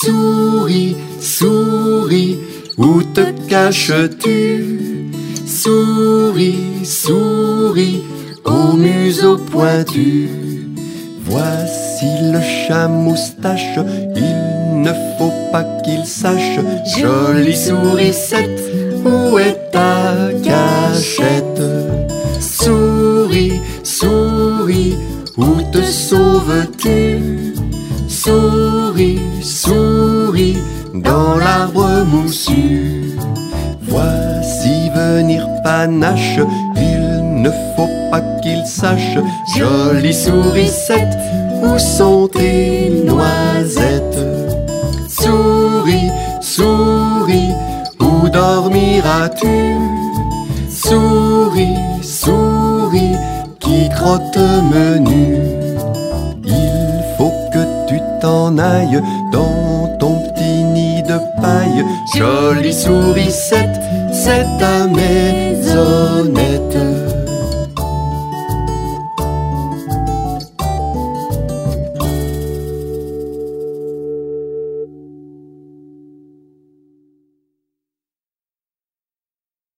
Souris, souris, où te caches-tu? Souris, souris, au museau pointu. Voici le chat moustache, il ne faut pas qu'il sache. Jolie sourisette, où est ta cachette? Souris, souris, où te sauves-tu? Souris, souris, dans l'arbre moussu. Voici venir Panache, il ne faut pas qu'il sache. Jolie sourisette, où sont tes noisettes? Souris, souris, où dormiras-tu? Souris, souris, qui crotte menu. Il faut que tu t'en ailles dans ton petit nid de paille. Jolie sourisette, c'est ta maisonnette.